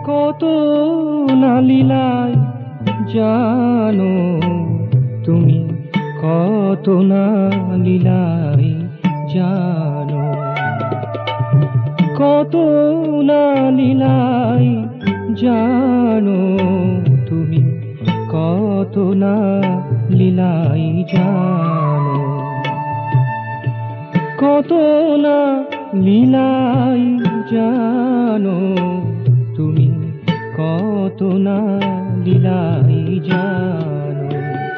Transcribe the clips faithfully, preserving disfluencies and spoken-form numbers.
কত না লীলায় জানো তুমি, কত না লীলায় জানো, কত না লীলায় জানো তুমি, কত না লীলায় জানো, কত না লীলায় জানো তুমি, কত না লীলায় জানো,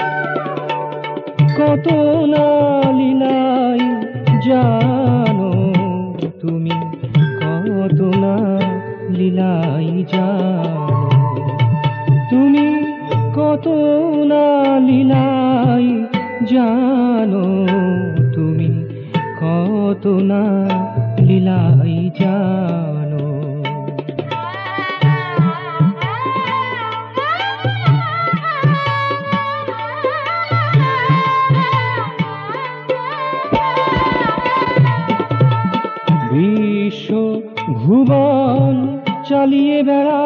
কত না লীলায় জানো তুমি, কত না লীলায় জানো, তুমি কত না লীলায় জানো তুমি, কত না লীলায় জানো। বিশ্ব ভুবন চালিয়ে বেড়া,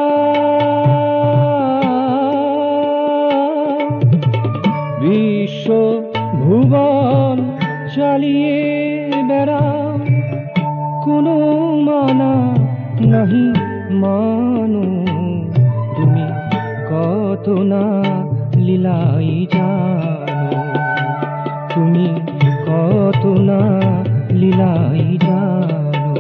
বিশ্ব ভুবন চালিয়ে বেড়া, কোনো মানা নাহি মানো তুমি, কত না লীলায় জানো, তুমি কত না লীলায় জানো।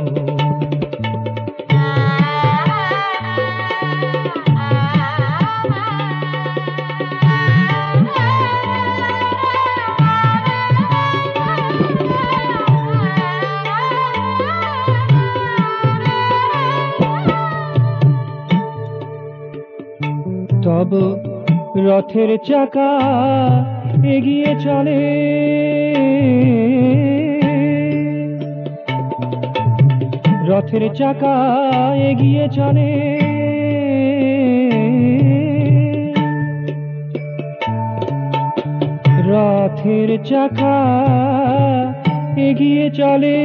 তব রথের চাকা এগিয়ে চলে, রথের চাকা এগিয়ে চলে, রথের চাকা এগিয়ে চলে,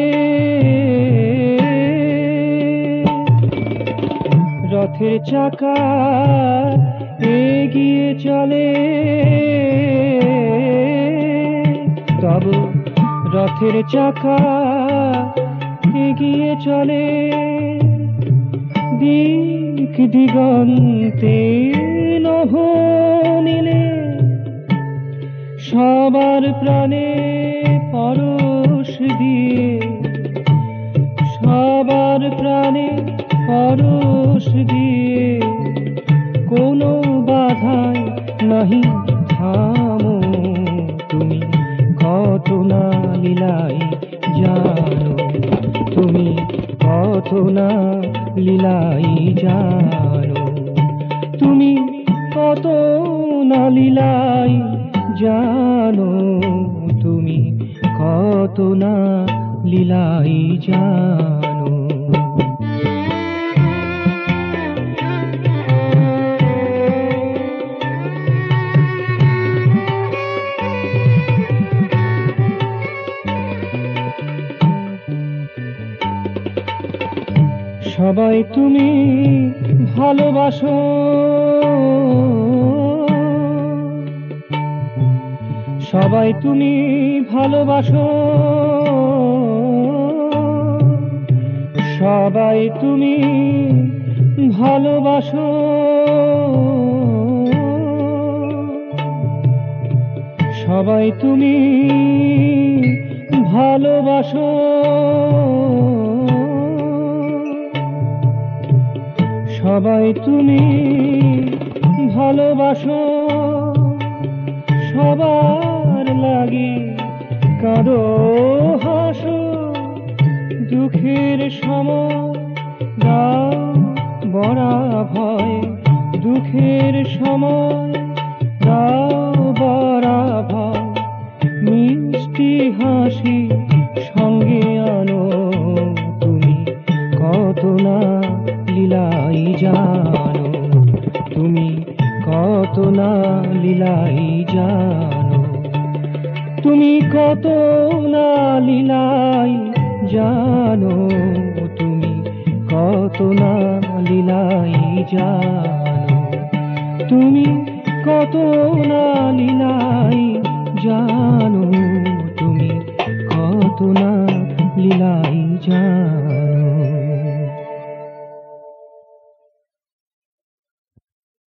রথের চাকা এগিয়ে চলে, তব রথের চাকা এগিয়ে চলে, দিক দিগন্তে নভ নীলে, সবার প্রাণে পরশ দিয়ে, সবার প্রাণে পরশ দিয়ে, কোনো বাধায় নাহি থামো তুমি, কত না লীলায় জানো তুমি, কত না লীলায় জানো, তুমি কত না লীলায় জানো, তুমি কত না লীলায় জানো। সবাই তুমি ভালোবাসো, সবাই তুমি ভালোবাসো, সবাই তুমি ভালোবাসো, সবাই তুমি ভালোবাসো, সবাই তুমি ভালোবাসো, সবার লাগি কাঁদো হাসো, দুঃখের সময় দাও বড়া ভয়, দুঃখের সময় দাও বড়া ভয়, মিষ্টি হাসি সঙ্গে আনো তুমি, কত না লীলায় জানো তুমি, কত না লীলায় জানো, তুমি কত না লীলায় জানো তুমি, কত কত না লীলাই জানো, তুমি কত না লীলা